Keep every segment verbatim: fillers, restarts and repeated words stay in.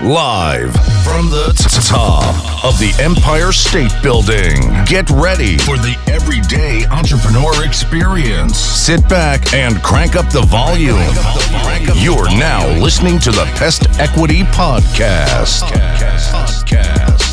Live from the t- top of the Empire State Building. Get ready for the everyday entrepreneur experience. Sit back and crank up the volume. You're now listening to the Pest Equity Podcast. Podcast.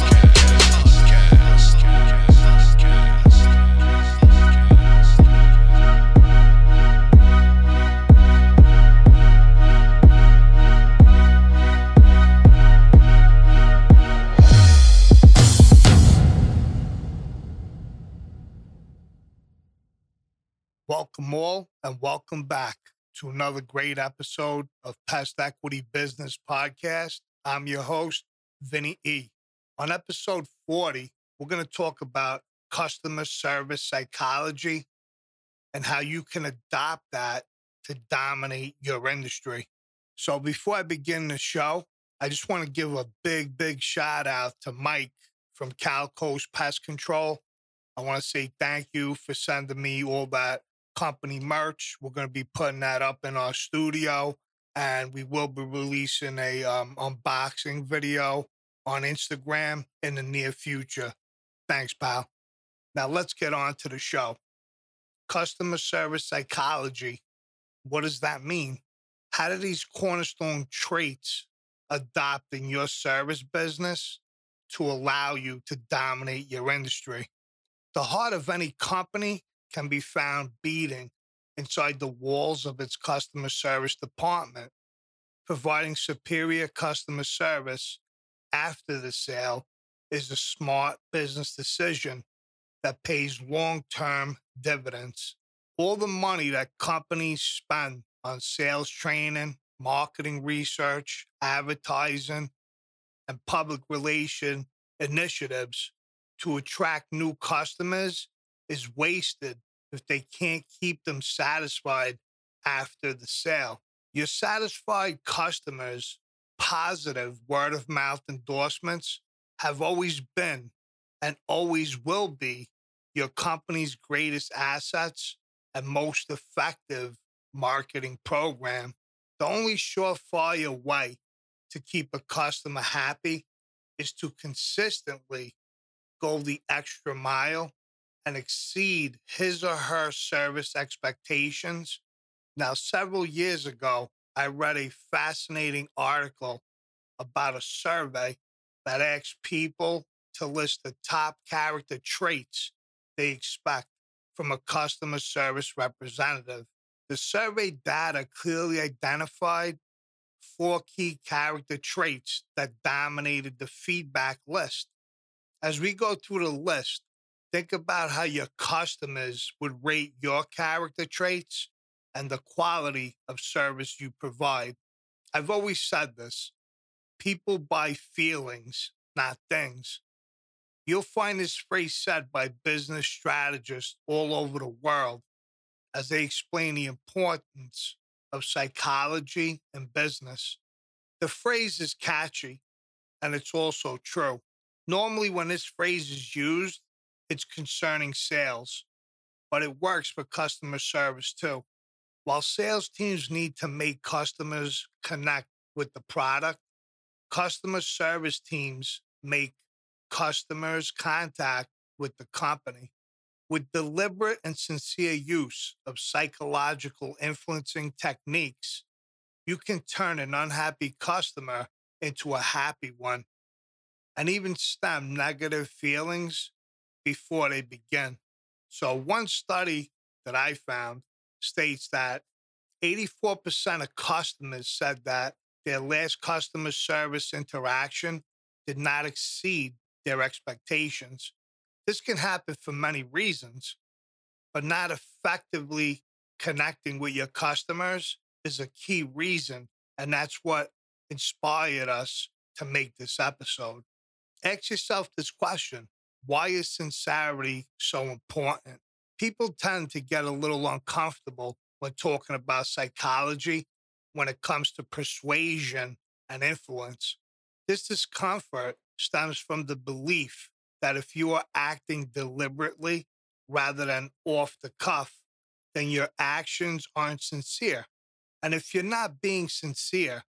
Welcome all and welcome back to another great episode of Pest Equity Business Podcast. I'm your host, Vinny E. On episode forty, we're going to talk about customer service psychology and how you can adopt that to dominate your industry. So before I begin the show, I just want to give a big, big shout out to Mike from Cal Coast Pest Control. I want to say thank you for sending me all that company merch. We're going to be putting that up in our studio, and we will be releasing a um, unboxing video on Instagram in the near future. Thanks, pal. Now let's get on to the show. Customer service psychology. What does that mean? How do these cornerstone traits adopt in your service business to allow you to dominate your industry? The heart of any company can be found beating inside the walls of its customer service department. Providing superior customer service after the sale is a smart business decision that pays long-term dividends. All the money that companies spend on sales training, marketing research, advertising, and public relation initiatives to attract new customers is wasted if they can't keep them satisfied after the sale. Your satisfied customers' positive word-of-mouth endorsements have always been and always will be your company's greatest assets and most effective marketing program. The only surefire way to keep a customer happy is to consistently go the extra mile and exceed his or her service expectations. Now, several years ago, I read a fascinating article about a survey that asked people to list the top character traits they expect from a customer service representative. The survey data clearly identified four key character traits that dominated the feedback list. As we go through the list, think about how your customers would rate your character traits and the quality of service you provide. I've always said this: people buy feelings, not things. You'll find this phrase said by business strategists all over the world as they explain the importance of psychology in business. The phrase is catchy, and it's also true. Normally, when this phrase is used, it's concerning sales, but it works for customer service too. While sales teams need to make customers connect with the product, customer service teams make customers contact with the company. With deliberate and sincere use of psychological influencing techniques, you can turn an unhappy customer into a happy one and even stem negative feelings before they begin. So one study that I found states that eighty-four percent of customers said that their last customer service interaction did not exceed their expectations. This can happen for many reasons, but not effectively connecting with your customers is a key reason, and that's what inspired us to make this episode. Ask yourself this question: why is sincerity so important? People tend to get a little uncomfortable when talking about psychology when it comes to persuasion and influence. This discomfort stems from the belief that if you are acting deliberately rather than off the cuff, then your actions aren't sincere. And if you're not being sincere,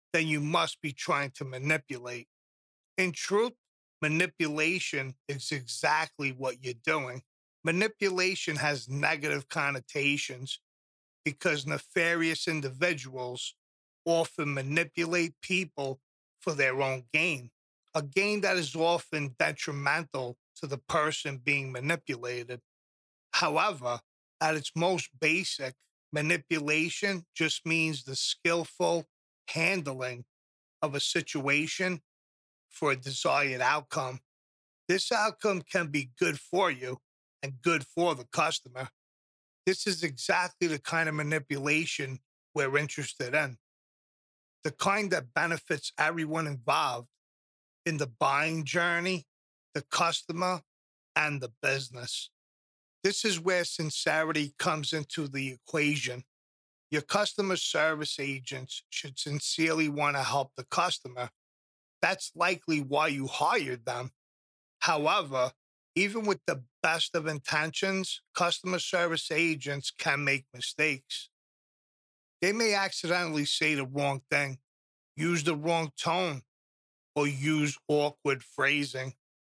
then you must be trying to manipulate. In truth, manipulation is exactly what you're doing. Manipulation has negative connotations because nefarious individuals often manipulate people for their own gain, a gain that is often detrimental to the person being manipulated. However, at its most basic, manipulation just means the skillful handling of a situation for a desired outcome. This outcome can be good for you and good for the customer. This is exactly the kind of manipulation we're interested in, the kind that benefits everyone involved in the buying journey, the customer, and the business. This is where sincerity comes into the equation. Your customer service agents should sincerely want to help the customer. That's likely why you hired them. However, even with the best of intentions, customer service agents can make mistakes. They may accidentally say the wrong thing, use the wrong tone, or use awkward phrasing.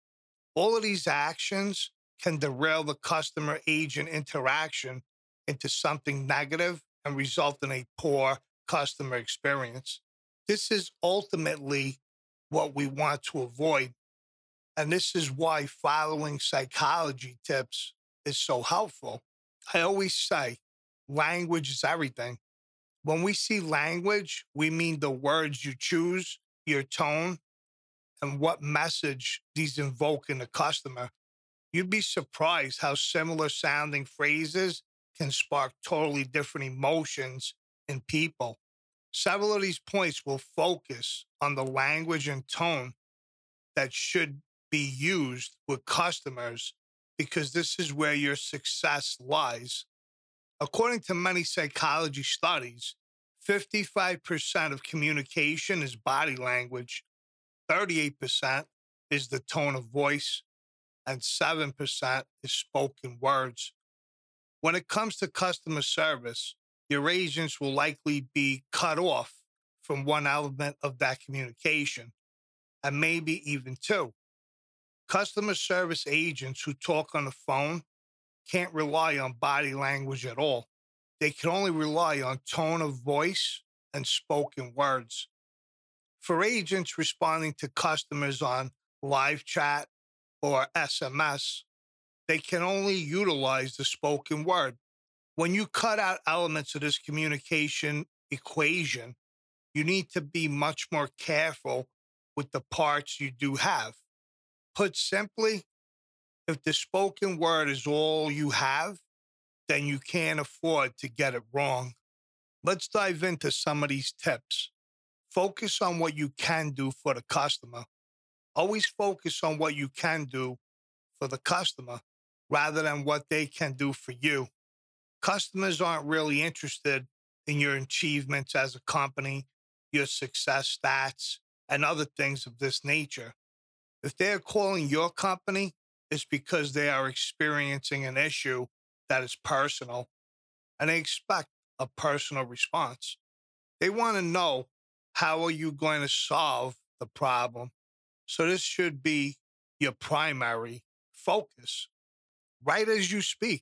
All of these actions can derail the customer-agent interaction into something negative and result in a poor customer experience. This is ultimately what we want to avoid. And this is why following psychology tips is so helpful. I always say, language is everything. When we see language, we mean the words you choose, your tone, and what message these invoke in the customer. You'd be surprised how similar sounding phrases can spark totally different emotions in people. Several of these points will focus on the language and tone that should be used with customers because this is where your success lies. According to many psychology studies, fifty-five percent of communication is body language, thirty-eight percent is the tone of voice, and seven percent is spoken words. When it comes to customer service, your agents will likely be cut off from one element of that communication, and maybe even two. Customer service agents who talk on the phone can't rely on body language at all. They can only rely on tone of voice and spoken words. For agents responding to customers on live chat or S M S, they can only utilize the spoken word. When you cut out elements of this communication equation, you need to be much more careful with the parts you do have. Put simply, if the spoken word is all you have, then you can't afford to get it wrong. Let's dive into some of these tips. Focus on what you can do for the customer. Always focus on what you can do for the customer rather than what they can do for you. Customers aren't really interested in your achievements as a company, your success stats, and other things of this nature. If they're calling your company, it's because they are experiencing an issue that is personal, and they expect a personal response. They want to know, how are you going to solve the problem? So this should be your primary focus. Right as you speak.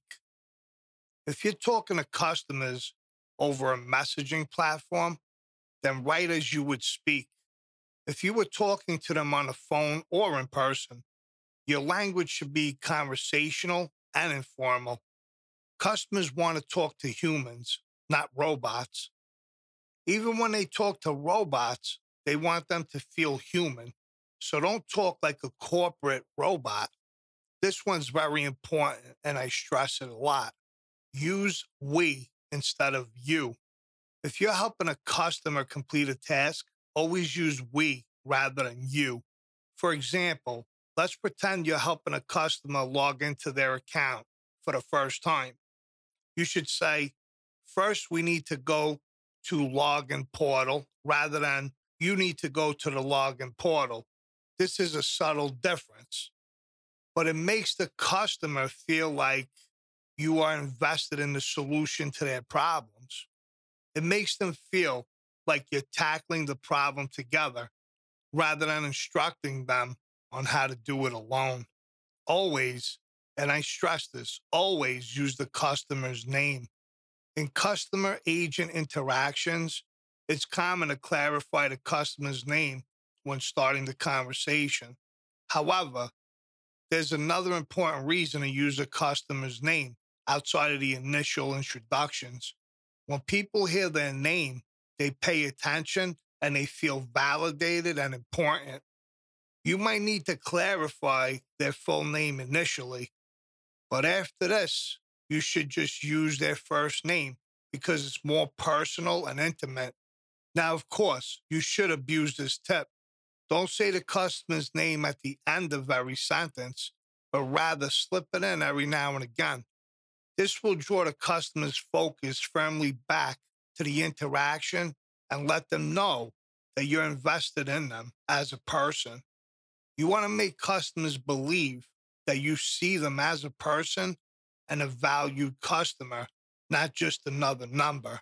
If you're talking to customers over a messaging platform, then write as you would speak. If you were talking to them on the phone or in person, your language should be conversational and informal. Customers want to talk to humans, not robots. Even when they talk to robots, they want them to feel human. So don't talk like a corporate robot. This one's very important, and I stress it a lot. Use we instead of you. If you're helping a customer complete a task, always use we rather than you. For example, let's pretend you're helping a customer log into their account for the first time. You should say, first we need to go to login portal rather than you need to go to the login portal. This is a subtle difference, but it makes the customer feel like you are invested in the solution to their problems. It makes them feel like you're tackling the problem together rather than instructing them on how to do it alone. Always, and I stress this, always use the customer's name. In customer agent interactions, it's common to clarify the customer's name when starting the conversation. However, there's another important reason to use a customer's name outside of the initial introductions. When people hear their name, they pay attention and they feel validated and important. You might need to clarify their full name initially, but after this, you should just use their first name because it's more personal and intimate. Now, of course, you should abuse this tip. Don't say the customer's name at the end of every sentence, but rather slip it in every now and again. This will draw the customer's focus firmly back to the interaction and let them know that you're invested in them as a person. You want to make customers believe that you see them as a person and a valued customer, not just another number.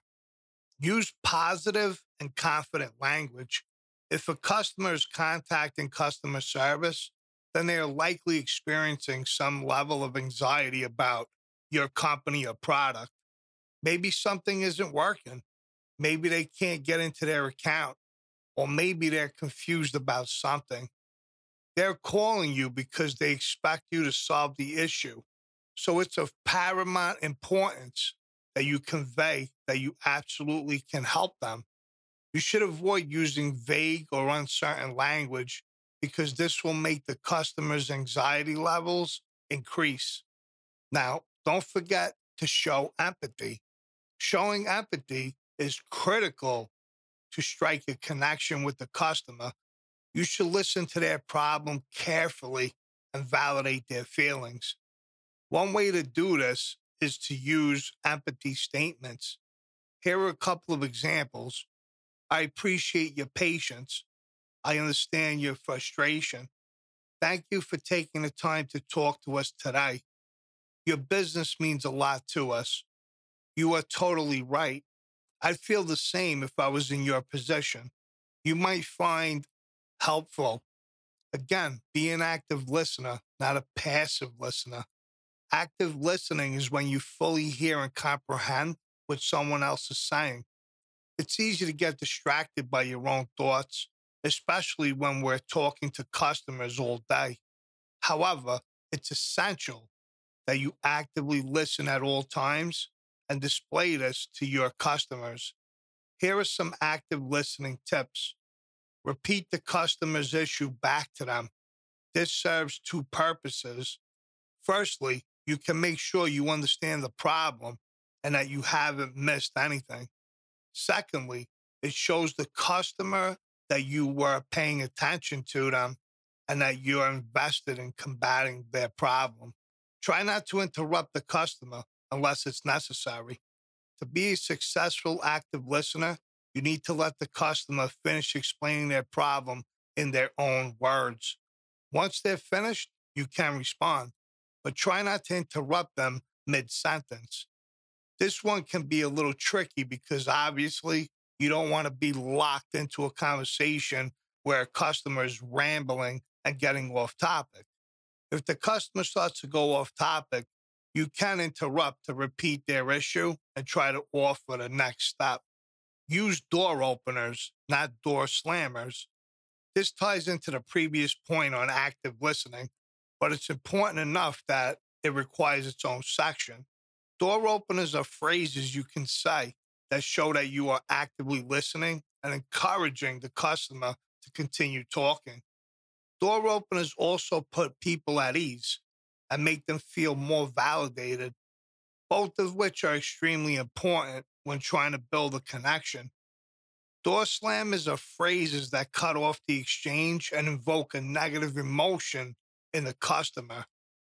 Use positive and confident language. If a customer is contacting customer service, then they are likely experiencing some level of anxiety about your company or product. Maybe something isn't working. Maybe they can't get into their account, or maybe they're confused about something. They're calling you because they expect you to solve the issue. So it's of paramount importance that you convey that you absolutely can help them. You should avoid using vague or uncertain language because this will make the customer's anxiety levels increase. Now, don't forget to show empathy. Showing empathy is critical to strike a connection with the customer. You should listen to their problem carefully and validate their feelings. One way to do this is to use empathy statements. Here are a couple of examples. I appreciate your patience. I understand your frustration. Thank you for taking the time to talk to us today. Your business means a lot to us. You are totally right. I'd feel the same if I was in your position. You might find helpful. Again, be an active listener, not a passive listener. Active listening is when you fully hear and comprehend what someone else is saying. It's easy to get distracted by your own thoughts, especially when we're talking to customers all day. However, it's essential that you actively listen at all times and display this to your customers. Here are some active listening tips. Repeat the customer's issue back to them. This serves two purposes. Firstly, you can make sure you understand the problem and that you haven't missed anything. Secondly, it shows the customer that you were paying attention to them and that you're invested in combating their problem. Try not to interrupt the customer unless it's necessary. To be a successful active listener, you need to let the customer finish explaining their problem in their own words. Once they're finished, you can respond, but try not to interrupt them mid-sentence. This one can be a little tricky because obviously you don't want to be locked into a conversation where a customer is rambling and getting off topic. If the customer starts to go off topic, you can interrupt to repeat their issue and try to offer the next step. Use door openers, not door slammers. This ties into the previous point on active listening, but it's important enough that it requires its own section. Door openers are phrases you can say that show that you are actively listening and encouraging the customer to continue talking. Door openers also put people at ease and make them feel more validated, both of which are extremely important when trying to build a connection. Door slammers are phrases that cut off the exchange and invoke a negative emotion in the customer.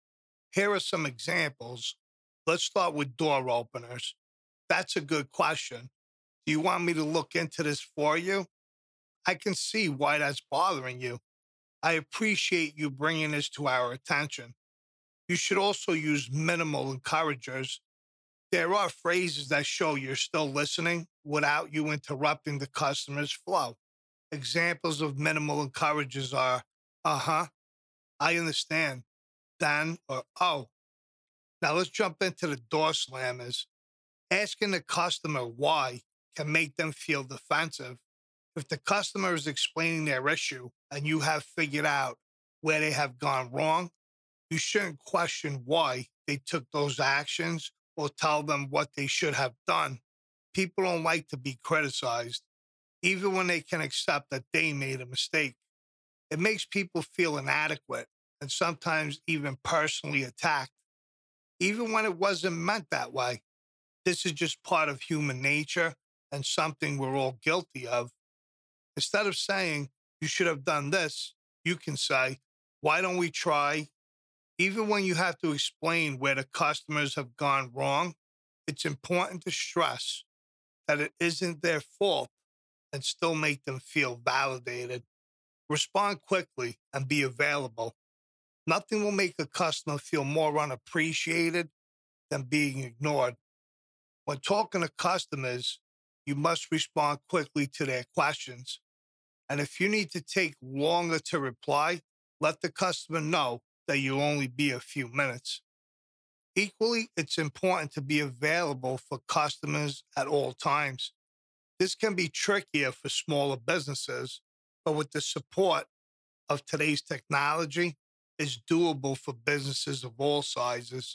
Here are some examples. Let's start with door openers. That's a good question. Do you want me to look into this for you? I can see why that's bothering you. I appreciate you bringing this to our attention. You should also use minimal encouragers. There are phrases that show you're still listening without you interrupting the customer's flow. Examples of minimal encourages are, uh-huh, I understand, then, or oh. Now let's jump into the door slammers. Asking the customer why can make them feel defensive. If the customer is explaining their issue and you have figured out where they have gone wrong, you shouldn't question why they took those actions or tell them what they should have done. People don't like to be criticized, even when they can accept that they made a mistake. It makes people feel inadequate and sometimes even personally attacked, even when it wasn't meant that way. This is just part of human nature and something we're all guilty of. Instead of saying, you should have done this, you can say, why don't we try? Even when you have to explain where the customers have gone wrong, it's important to stress that it isn't their fault and still make them feel validated. Respond quickly and be available. Nothing will make a customer feel more unappreciated than being ignored. When talking to customers, you must respond quickly to their questions. And if you need to take longer to reply, let the customer know that you'll only be a few minutes. Equally, it's important to be available for customers at all times. This can be trickier for smaller businesses, but with the support of today's technology, it's doable for businesses of all sizes.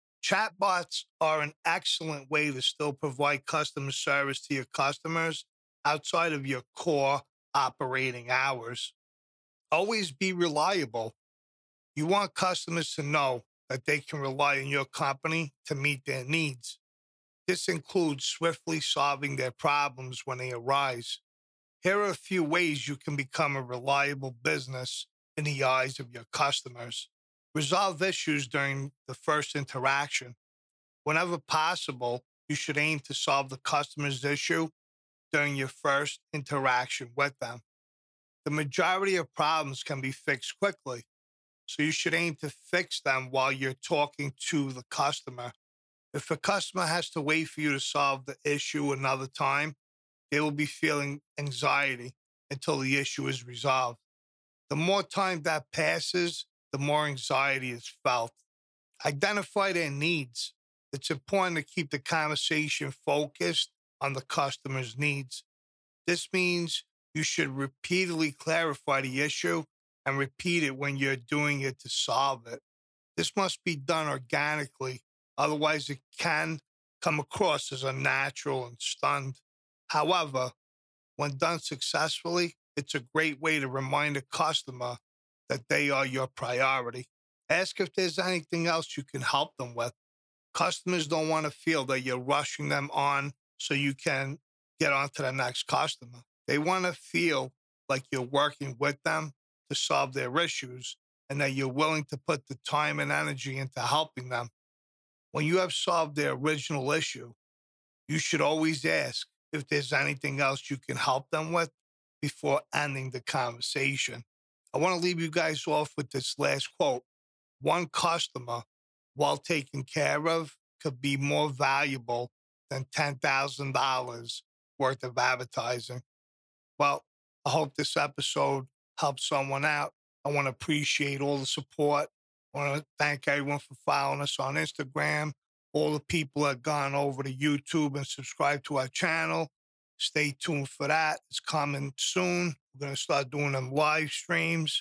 Chatbots are an excellent way to still provide customer service to your customers outside of your core operating hours. Always be reliable. You want customers to know that they can rely on your company to meet their needs. This includes swiftly solving their problems when they arise. Here are a few ways you can become a reliable business in the eyes of your customers. Resolve issues during the first interaction. Whenever possible, you should aim to solve the customer's issue during your first interaction with them. The majority of problems can be fixed quickly, so you should aim to fix them while you're talking to the customer. If a customer has to wait for you to solve the issue another time, they will be feeling anxiety until the issue is resolved. The more time that passes, the more anxiety is felt. Identify their needs. It's important to keep the conversation focused on the customer's needs. This means you should repeatedly clarify the issue and repeat it when you're doing it to solve it. This must be done organically, otherwise it can come across as unnatural and stunned. However, when done successfully, it's a great way to remind a customer that they are your priority. Ask if there's anything else you can help them with. Customers don't want to feel that you're rushing them on so you can get on to the next customer. They want to feel like you're working with them to solve their issues and that you're willing to put the time and energy into helping them. When you have solved their original issue, you should always ask if there's anything else you can help them with before ending the conversation. I want to leave you guys off with this last quote. One customer, well taken care of, could be more valuable than ten thousand dollars worth of advertising. Well, I hope this episode helps someone out. I want to appreciate all the support. I want to thank everyone for following us on Instagram. All the people that have gone over to YouTube and subscribed to our channel. Stay tuned for that. It's coming soon. We're going to start doing them live streams.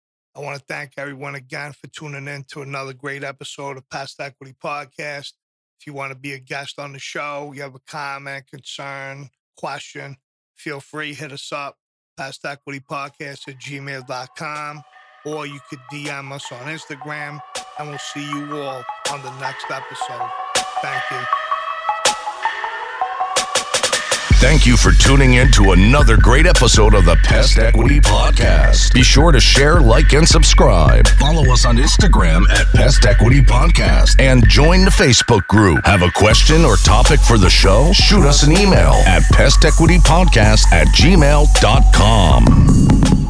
I want to thank everyone again for tuning in to another great episode of Pest Equity Podcast. If you want to be a guest on the show, you have a comment, concern, question, feel free, hit us up, pest equity podcast at gmail dot com, or you could D M us on Instagram, and we'll see you all on the next episode. Thank you. Thank you for tuning in to another great episode of the Pest Equity Podcast. Be sure to share, like, and subscribe. Follow us on Instagram at Pest Equity Podcast and join the Facebook group. Have a question or topic for the show? Shoot us an email at pestequitypodcast at gmail dot com.